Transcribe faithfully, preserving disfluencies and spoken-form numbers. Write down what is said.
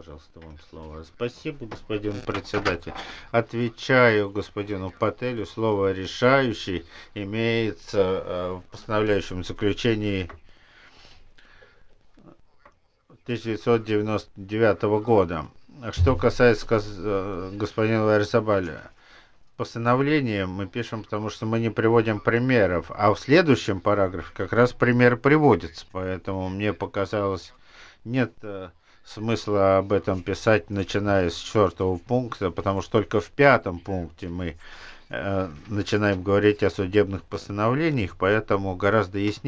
пожалуйста, вам слово. Спасибо, господин председатель. Отвечаю господину Пателю. Слово «решающий» имеется э, в постановляющем заключении тысяча девятьсот девяносто девятого года. Что касается сказ- э, господина Ларисабаля, постановление мы пишем, потому что мы не приводим примеров, а в следующем параграфе как раз пример приводится, поэтому мне показалось, нет э, смысла об этом писать, начиная с четвертого пункта, потому что только в пятом пункте мы э, начинаем говорить о судебных постановлениях, поэтому гораздо яснее